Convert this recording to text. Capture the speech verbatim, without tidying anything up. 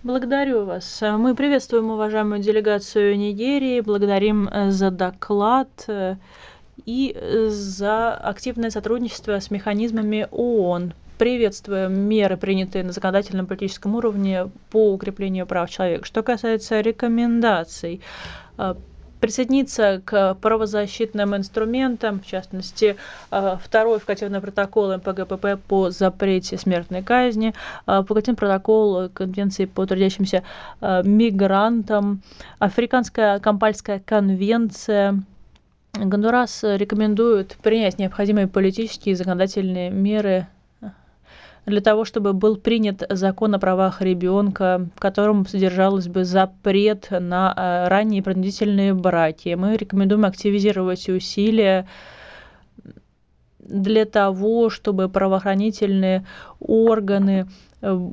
Благодарю вас. Э, Мы приветствуем уважаемую делегацию Нигерии, благодарим э, за доклад э, и э, за активное сотрудничество с механизмами ООН. Приветствуем меры, принятые на законодательном политическом уровне по укреплению прав человека. Что касается рекомендаций, э, присоединиться к правозащитным инструментам, в частности, э, второй факультативный протокол эм пэ гэ пэ пэ по запрете смертной казни, э, факультативный протокол Конвенции по трудящимся э, мигрантам, Африканская Кампальская конвенция. Гондурас рекомендует принять необходимые политические и законодательные меры для того, чтобы был принят закон о правах ребенка, в котором содержалось бы запрет на э, ранние принудительные браки. Мы рекомендуем активизировать усилия для того, чтобы правоохранительные органы э,